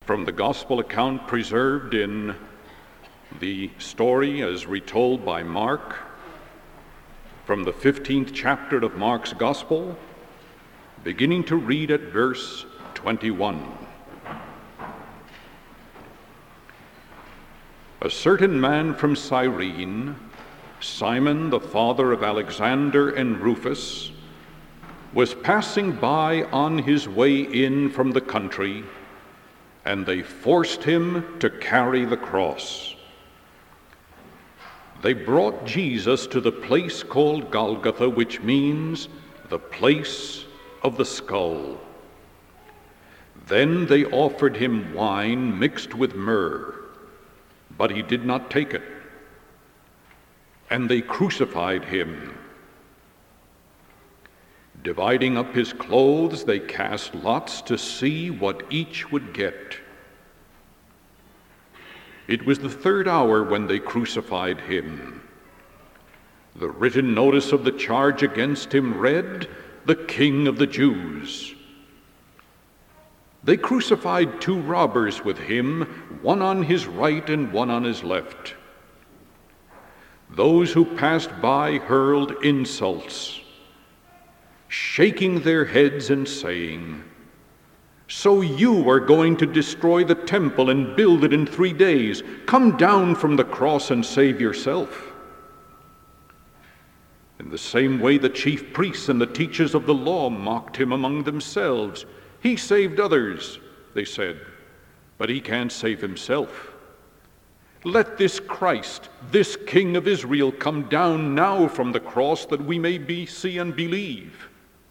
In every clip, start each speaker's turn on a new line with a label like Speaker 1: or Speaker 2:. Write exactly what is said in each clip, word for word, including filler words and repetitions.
Speaker 1: From the gospel account preserved in the story as retold by Mark, from the fifteenth chapter of Mark's gospel, beginning to read at verse twenty-one. A certain man from Cyrene, Simon, the father of Alexander and Rufus, was passing by on his way in from the country, and they forced him to carry the cross. They brought Jesus to the place called Golgotha, which means the place of the skull. Then they offered him wine mixed with myrrh, but he did not take it. And they crucified him. Dividing up his clothes, they cast lots to see what each would get. It was the third hour when they crucified him. The written notice of the charge against him read, "The King of the Jews." They crucified two robbers with him, one on his right and one on his left. Those who passed by hurled insults, shaking their heads and saying, "So you are going to destroy the temple and build it in three days. Come down from the cross and save yourself." In the same way, the chief priests and the teachers of the law mocked him among themselves. "He saved others," they said, "but he can't save himself. Let this Christ, this King of Israel, come down now from the cross that we may be, see and believe."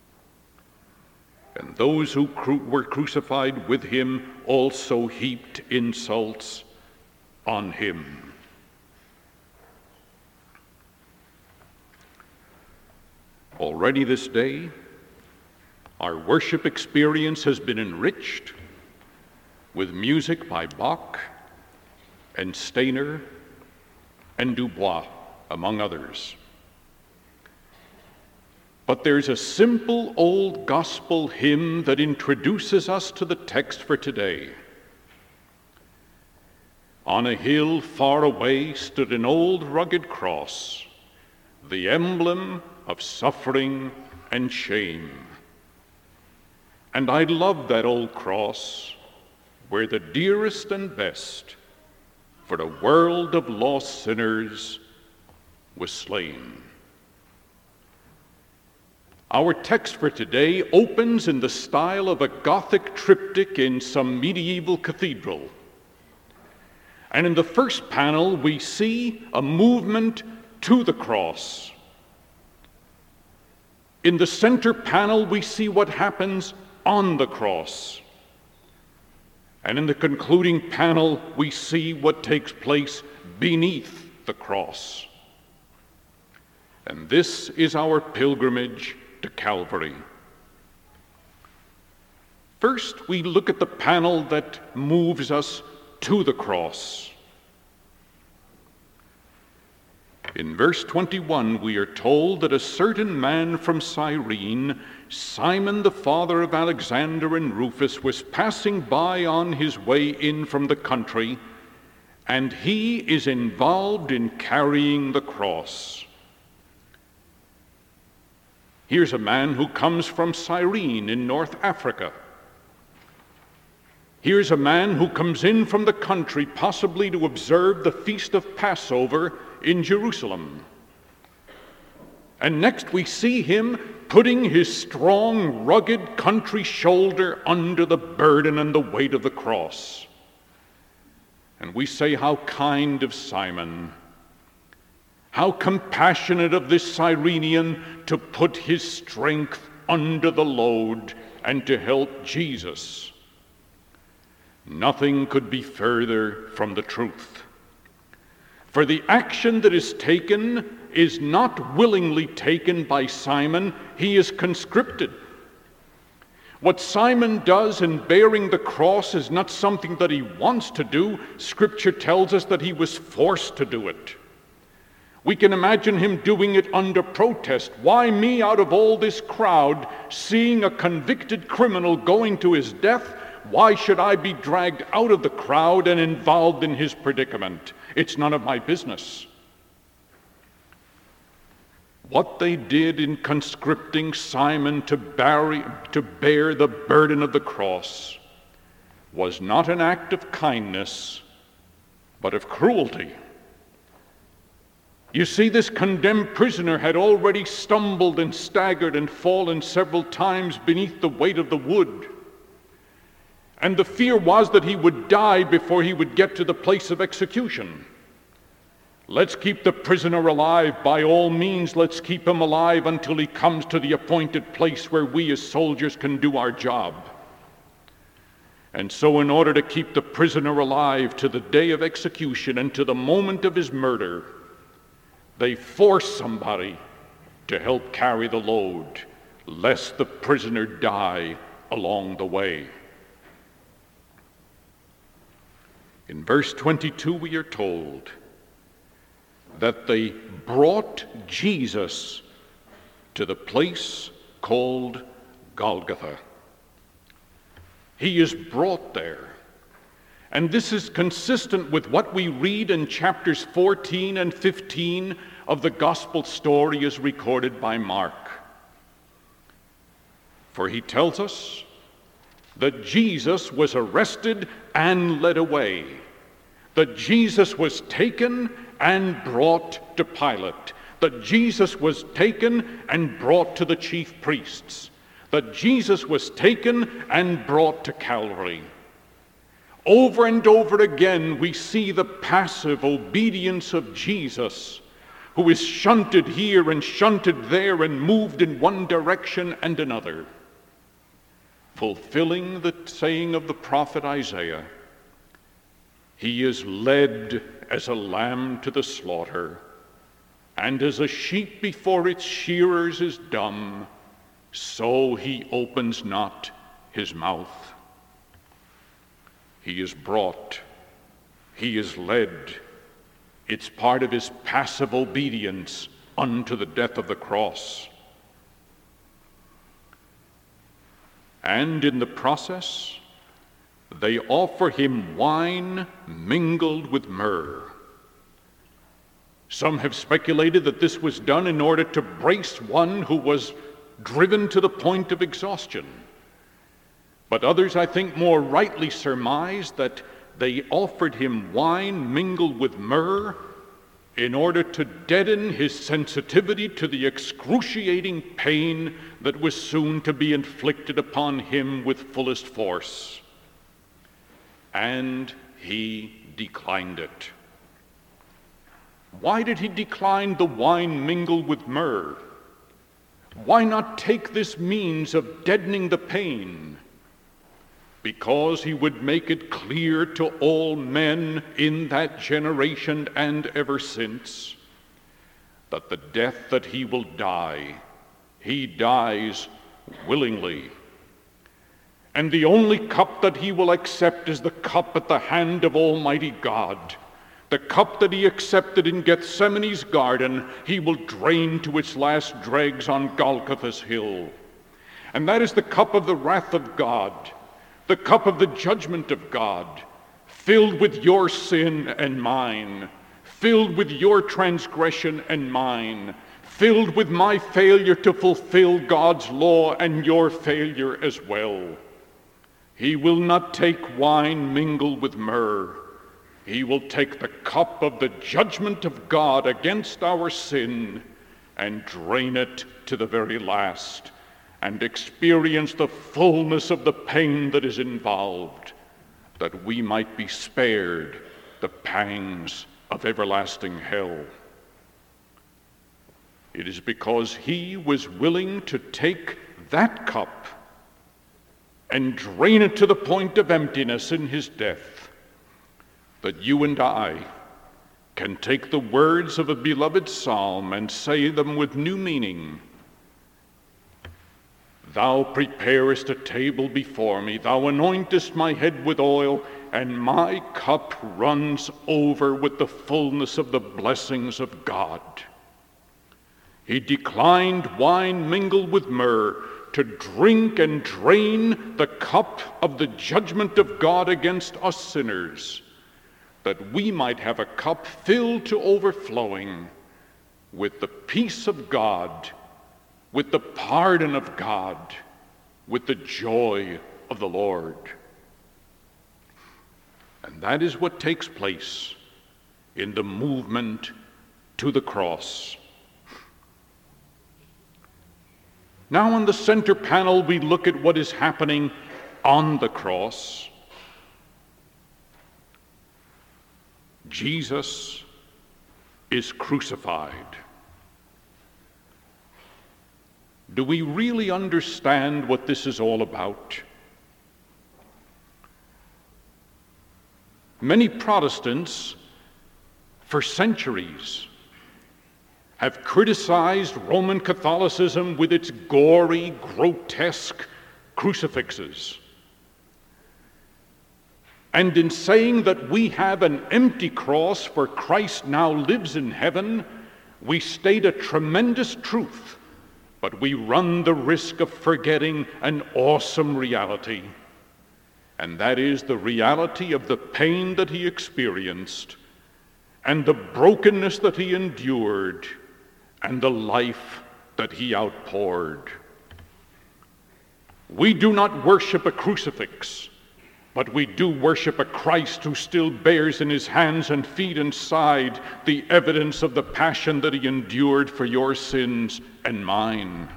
Speaker 1: And those who cru- were crucified with him also heaped insults on him. Already this day, our worship experience has been enriched with music by Bach and Steiner and Dubois, among others. But there's a simple old gospel hymn that introduces us to the text for today. On a hill far away stood an old rugged cross, the emblem of suffering and shame. And I love that old cross, where the dearest and best for a world of lost sinners was slain. Our text for today opens in the style of a Gothic triptych in some medieval cathedral. And in the first panel, we see a movement to the cross. In the center panel, we see what happens on the cross. And in the concluding panel, we see what takes place beneath the cross. And this is our pilgrimage to Calvary. First, we look at the panel that moves us to the cross. In verse twenty-one, we are told that a certain man from Cyrene, Simon the father of Alexander and Rufus, was passing by on his way in from the country, and he is involved in carrying the cross. Here's a man who comes from Cyrene in North Africa. Here's a man who comes in from the country, possibly to observe the feast of Passover in Jerusalem. And next we see him putting his strong, rugged country shoulder under the burden and the weight of the cross. And we say, how kind of Simon, how compassionate of this Cyrenian to put his strength under the load and to help Jesus. Nothing could be further from the truth. For the action that is taken is not willingly taken by Simon, he is conscripted. What Simon does in bearing the cross is not something that he wants to do. Scripture tells us that he was forced to do it. We can imagine him doing it under protest. Why me out of all this crowd, seeing a convicted criminal going to his death? Why should I be dragged out of the crowd and involved in his predicament? It's none of my business. What they did in conscripting Simon to bear, to bear the burden of the cross was not an act of kindness, but of cruelty. You see, this condemned prisoner had already stumbled and staggered and fallen several times beneath the weight of the wood. And the fear was that he would die before he would get to the place of execution. Let's keep the prisoner alive. By all means, let's keep him alive until he comes to the appointed place where we as soldiers can do our job. And so in order to keep the prisoner alive to the day of execution and to the moment of his murder, they force somebody to help carry the load, lest the prisoner die along the way. In verse twenty-two, we are told that they brought Jesus to the place called Golgotha. He is brought there. And this is consistent with what we read in chapters fourteen and fifteen of the gospel story as recorded by Mark. For he tells us that Jesus was arrested and led away, that Jesus was taken and brought to Pilate, that Jesus was taken and brought to the chief priests, that Jesus was taken and brought to Calvary. Over and over again, we see the passive obedience of Jesus, who is shunted here and shunted there and moved in one direction and another, fulfilling the saying of the prophet Isaiah, "He is led as a lamb to the slaughter, and as a sheep before its shearers is dumb, so he opens not his mouth." He is brought, he is led. It's part of his passive obedience unto the death of the cross. And in the process, they offer him wine mingled with myrrh. Some have speculated that this was done in order to brace one who was driven to the point of exhaustion. But others, I think, more rightly surmise that they offered him wine mingled with myrrh in order to deaden his sensitivity to the excruciating pain that was soon to be inflicted upon him with fullest force. And he declined it. Why did he decline the wine mingled with myrrh? Why not take this means of deadening the pain? Because he would make it clear to all men in that generation and ever since that the death that he will die, he dies willingly. And the only cup that he will accept is the cup at the hand of Almighty God. The cup that he accepted in Gethsemane's garden, he will drain to its last dregs on Golgotha's hill. And that is the cup of the wrath of God, the cup of the judgment of God, filled with your sin and mine, filled with your transgression and mine, filled with my failure to fulfill God's law and your failure as well. He will not take wine mingled with myrrh. He will take the cup of the judgment of God against our sin and drain it to the very last, and experience the fullness of the pain that is involved, that we might be spared the pangs of everlasting hell. It is because he was willing to take that cup and drain it to the point of emptiness in his death that you and I can take the words of a beloved psalm and say them with new meaning. Thou preparest a table before me, thou anointest my head with oil, and my cup runs over with the fullness of the blessings of God. He declined wine mingled with myrrh to drink and drain the cup of the judgment of God against us sinners, that we might have a cup filled to overflowing with the peace of God, with the pardon of God, with the joy of the Lord. And that is what takes place in the movement to the cross. Now on the center panel, we look at what is happening on the cross. Jesus is crucified. Do we really understand what this is all about? Many Protestants, for centuries, have criticized Roman Catholicism with its gory, grotesque crucifixes. And in saying that we have an empty cross for Christ now lives in heaven, we state a tremendous truth, but we run the risk of forgetting an awesome reality. And that is the reality of the pain that he experienced, and the brokenness that he endured, and the life that he outpoured. We do not worship a crucifix, but we do worship a Christ who still bears in his hands and feet and side the evidence of the passion that he endured for your sins and mine.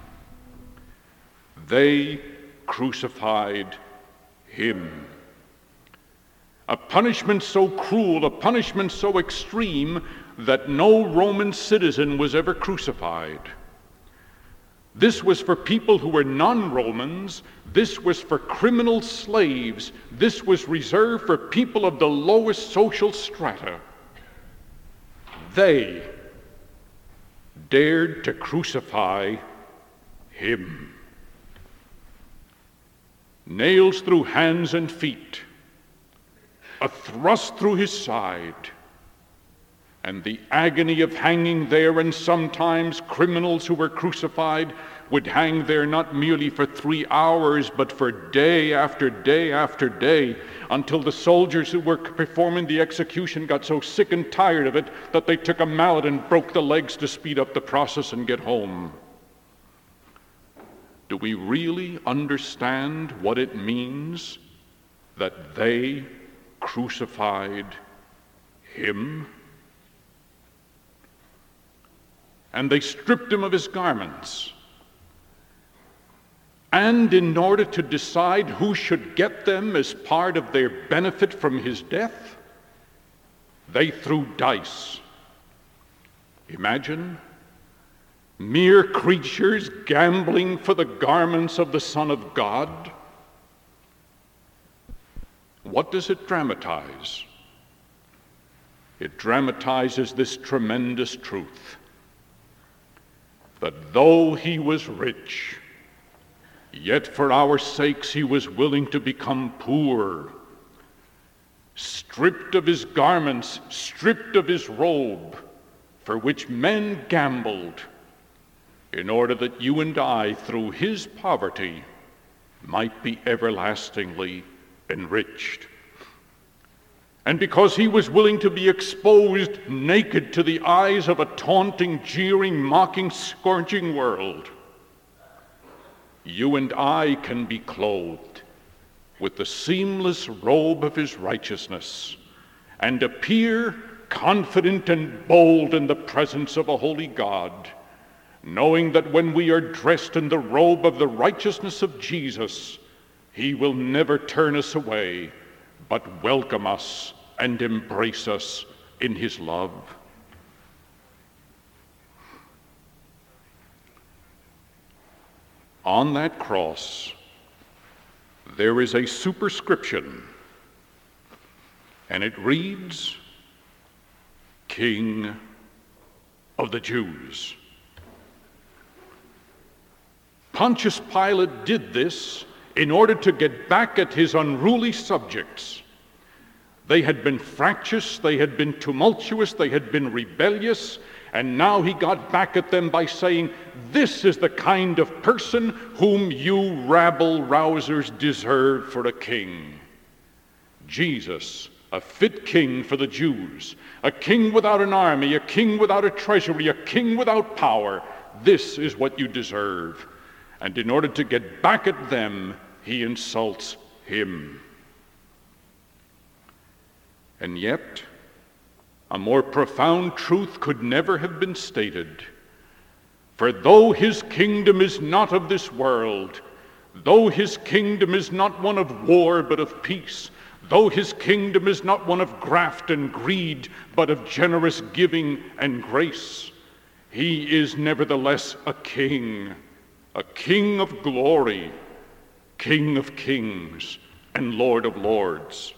Speaker 1: They crucified him. A punishment so cruel, a punishment so extreme, that no Roman citizen was ever crucified. This was for people who were non-Romans. This was for criminal slaves. This was reserved for people of the lowest social strata. They dared to crucify him. Nails through hands and feet, a thrust through his side, and the agony of hanging there. And sometimes criminals who were crucified would hang there not merely for three hours, but for day after day after day, until the soldiers who were performing the execution got so sick and tired of it that they took a mallet and broke the legs to speed up the process and get home. Do we really understand what it means that they crucified him? And they stripped him of his garments. And in order to decide who should get them as part of their benefit from his death, they threw dice. Imagine mere creatures gambling for the garments of the Son of God. What does it dramatize? It dramatizes this tremendous truth, that though he was rich, yet for our sakes he was willing to become poor, stripped of his garments, stripped of his robe, for which men gambled, in order that you and I, through his poverty, might be everlastingly enriched. And because he was willing to be exposed naked to the eyes of a taunting, jeering, mocking, scourging world, you and I can be clothed with the seamless robe of his righteousness and appear confident and bold in the presence of a holy God, knowing that when we are dressed in the robe of the righteousness of Jesus, he will never turn us away, but welcome us and embrace us in his love. On that cross, there is a superscription, and it reads, King of the Jews. Pontius Pilate did this in order to get back at his unruly subjects. They had been fractious, they had been tumultuous, they had been rebellious, And now he got back at them by saying, this is the kind of person whom you rabble-rousers deserve for a king. Jesus, a fit king for the Jews, a king without an army, a king without a treasury, a king without power. This is what you deserve. And in order to get back at them, he insults him. And yet, a more profound truth could never have been stated. For though his kingdom is not of this world, though his kingdom is not one of war but of peace, though his kingdom is not one of graft and greed but of generous giving and grace, he is nevertheless a king, a king of glory, King of kings and Lord of lords.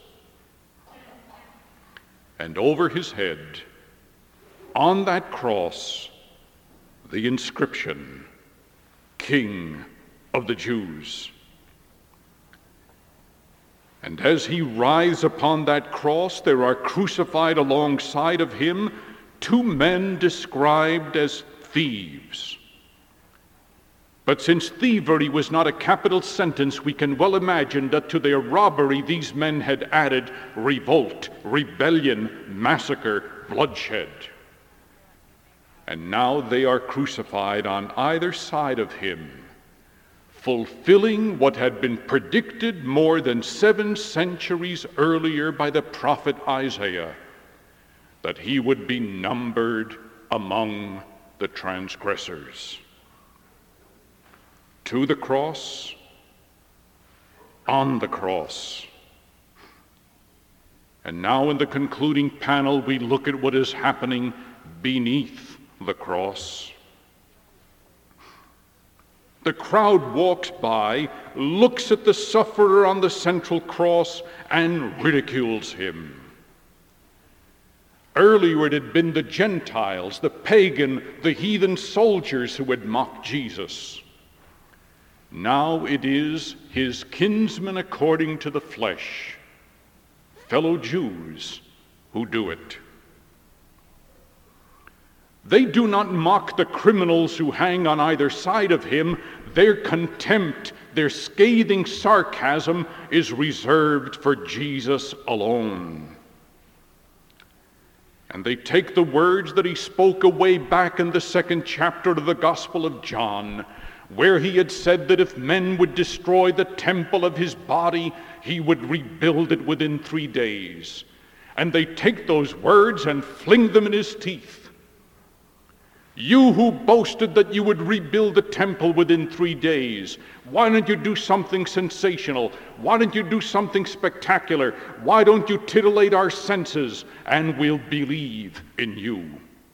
Speaker 1: And over his head, on that cross, the inscription, King of the Jews. And as he writhes upon that cross, there are crucified alongside of him two men described as thieves. But since thievery was not a capital sentence, we can well imagine that to their robbery these men had added revolt, rebellion, massacre, bloodshed. And now they are crucified on either side of him, fulfilling what had been predicted more than seven centuries earlier by the prophet Isaiah, that he would be numbered among the transgressors. To the cross, on the cross. And now in the concluding panel, we look at what is happening beneath the cross. The crowd walks by, looks at the sufferer on the central cross, and ridicules him. Earlier it had been the Gentiles, the pagan, the heathen soldiers who had mocked Jesus. Now it is his kinsmen according to the flesh, fellow Jews, who do it. They do not mock the criminals who hang on either side of him. Their contempt, their scathing sarcasm is reserved for Jesus alone. And they take the words that he spoke away back in the second chapter of the Gospel of John, where he had said that if men would destroy the temple of his body, he would rebuild it within three days. And they take those words and fling them in his teeth. You who boasted that you would rebuild the temple within three days, why don't you do something sensational? Why don't you do something spectacular? Why don't you titillate our senses, and we'll believe in you?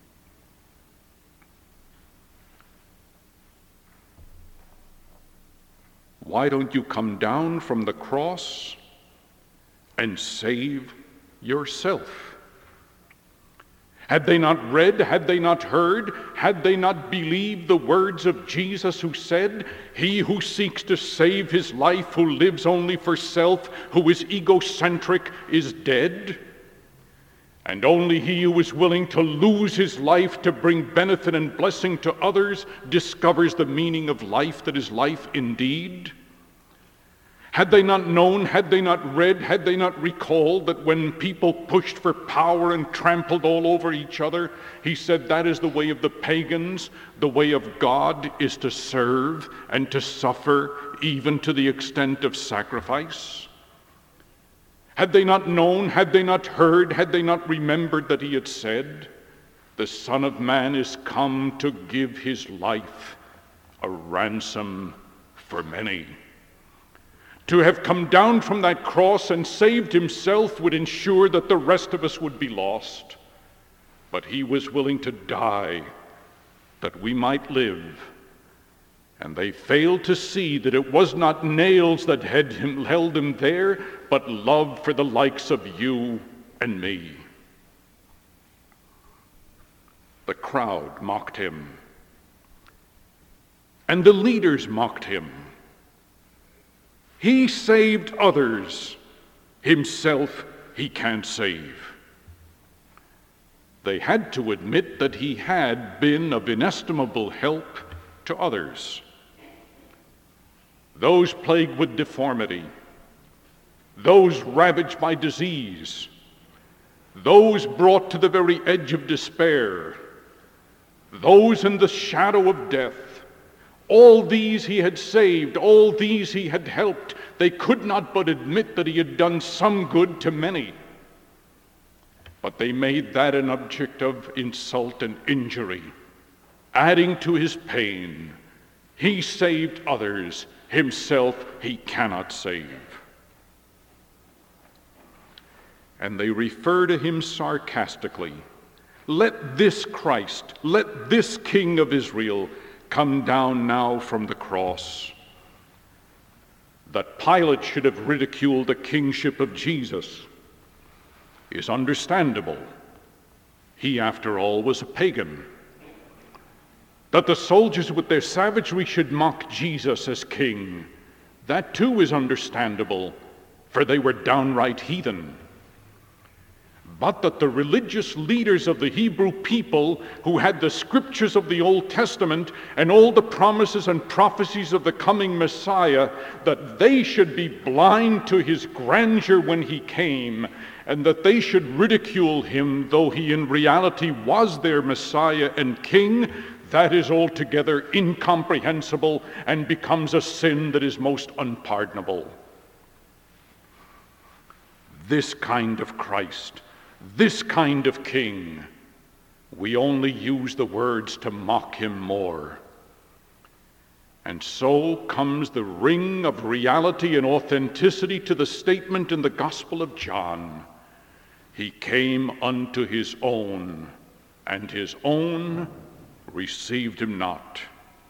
Speaker 1: Why don't you come down from the cross and save yourself? Had they not read, had they not heard, had they not believed the words of Jesus, who said, "He who seeks to save his life, who lives only for self, who is egocentric, is dead"? And only he who is willing to lose his life to bring benefit and blessing to others discovers the meaning of life that is life indeed. Had they not known, had they not read, had they not recalled that when people pushed for power and trampled all over each other, he said that is the way of the pagans. The way of God is to serve and to suffer, even to the extent of sacrifice. Had they not known, had they not heard, had they not remembered that he had said, "The Son of Man is come to give his life a ransom for many"? To have come down from that cross and saved himself would ensure that the rest of us would be lost. But he was willing to die that we might live. And they failed to see that it was not nails that had him, held him there, but love for the likes of you and me. The crowd mocked him, and the leaders mocked him. He saved others. Himself he can't save. They had to admit that he had been of inestimable help to others. Those plagued with deformity, those ravaged by disease, those brought to the very edge of despair, those in the shadow of death, all these he had saved, all these he had helped. They could not but admit that he had done some good to many. But they made that an object of insult and injury, adding to his pain. He saved others, himself he cannot save. And they refer to him sarcastically. Let this Christ, let this King of Israel come down now from the cross. That Pilate should have ridiculed the kingship of Jesus is understandable. He, after all, was a pagan. That the soldiers with their savagery should mock Jesus as king, that too is understandable, for they were downright heathen. But that the religious leaders of the Hebrew people, who had the scriptures of the Old Testament and all the promises and prophecies of the coming Messiah, that they should be blind to his grandeur when he came, and that they should ridicule him, though he in reality was their Messiah and King, that is altogether incomprehensible and becomes a sin that is most unpardonable. This kind of Christ, this kind of King, we only use the words to mock him more. And so comes the ring of reality and authenticity to the statement in the Gospel of John. He came unto his own, and his own received him not.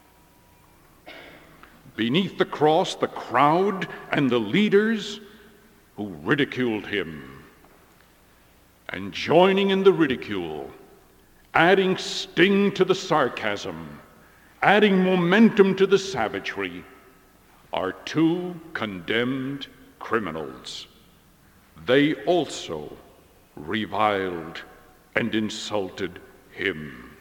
Speaker 1: Beneath the cross, the crowd and the leaders who ridiculed him, and joining in the ridicule, adding sting to the sarcasm, adding momentum to the savagery, are two condemned criminals. They also reviled and insulted him.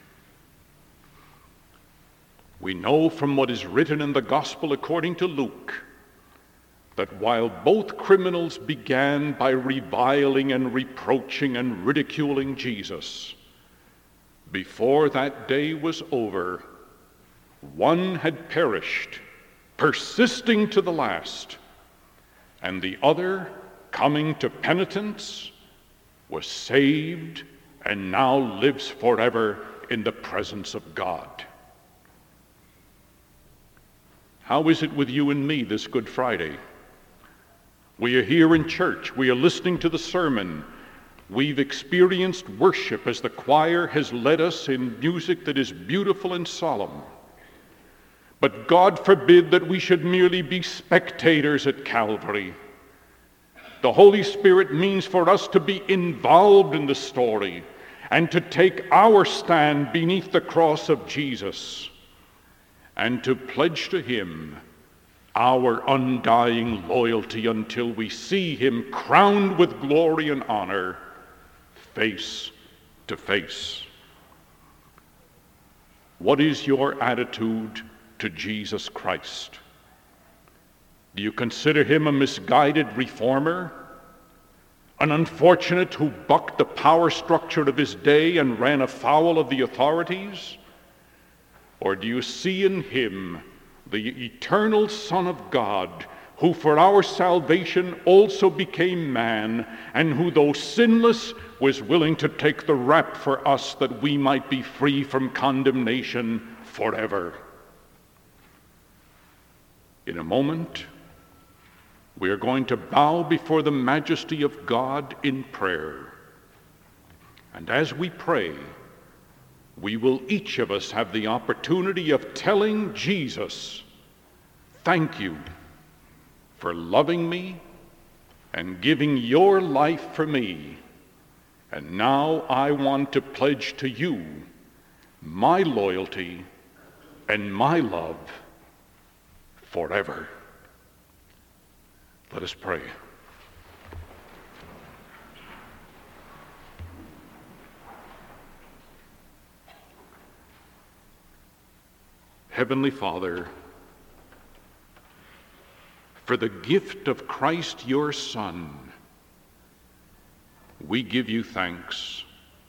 Speaker 1: We know from what is written in the Gospel according to Luke that while both criminals began by reviling and reproaching and ridiculing Jesus, before that day was over, one had perished, persisting to the last, and the other, coming to penitence, was saved and now lives forever in the presence of God. How is it with you and me this Good Friday? We are here in church. We are listening to the sermon. We've experienced worship as the choir has led us in music that is beautiful and solemn. But God forbid that we should merely be spectators at Calvary. The Holy Spirit means for us to be involved in the story and to take our stand beneath the cross of Jesus and to pledge to him our undying loyalty until we see him crowned with glory and honor face to face. What is your attitude to Jesus Christ? Do you consider him a misguided reformer, an unfortunate who bucked the power structure of his day and ran afoul of the authorities? Or do you see in him the eternal Son of God, who for our salvation also became man, and who, though sinless, was willing to take the rap for us that we might be free from condemnation forever? In a moment, we are going to bow before the majesty of God in prayer. And as we pray, we will each of us have the opportunity of telling Jesus, thank you for loving me and giving your life for me. And now I want to pledge to you my loyalty and my love forever. Let us pray. Heavenly Father, for the gift of Christ your Son, we give you thanks.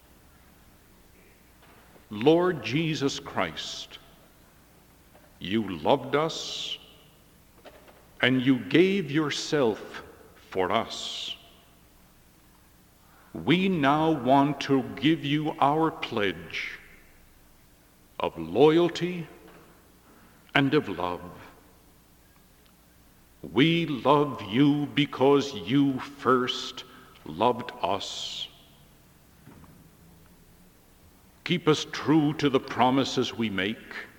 Speaker 1: Lord Jesus Christ, you loved us and you gave yourself for us. We now want to give you our pledge of loyalty and of love. We love you because you first loved us. Keep us true to the promises we make.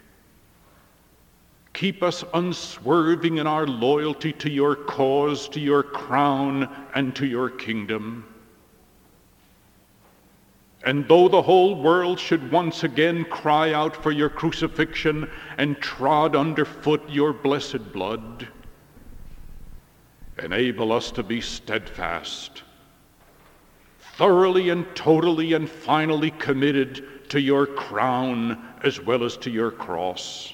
Speaker 1: Keep us unswerving in our loyalty to your cause, to your crown, and to your kingdom. And though the whole world should once again cry out for your crucifixion and trod underfoot your blessed blood, enable us to be steadfast, thoroughly and totally and finally committed to your crown as well as to your cross.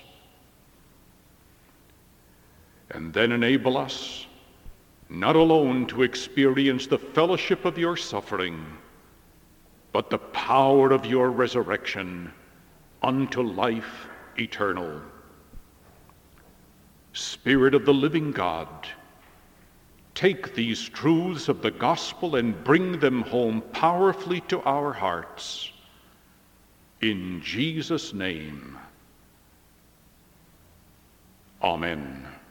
Speaker 1: And then enable us not alone to experience the fellowship of your suffering, but the power of your resurrection unto life eternal. Spirit of the living God, take these truths of the gospel and bring them home powerfully to our hearts. In Jesus' name, amen.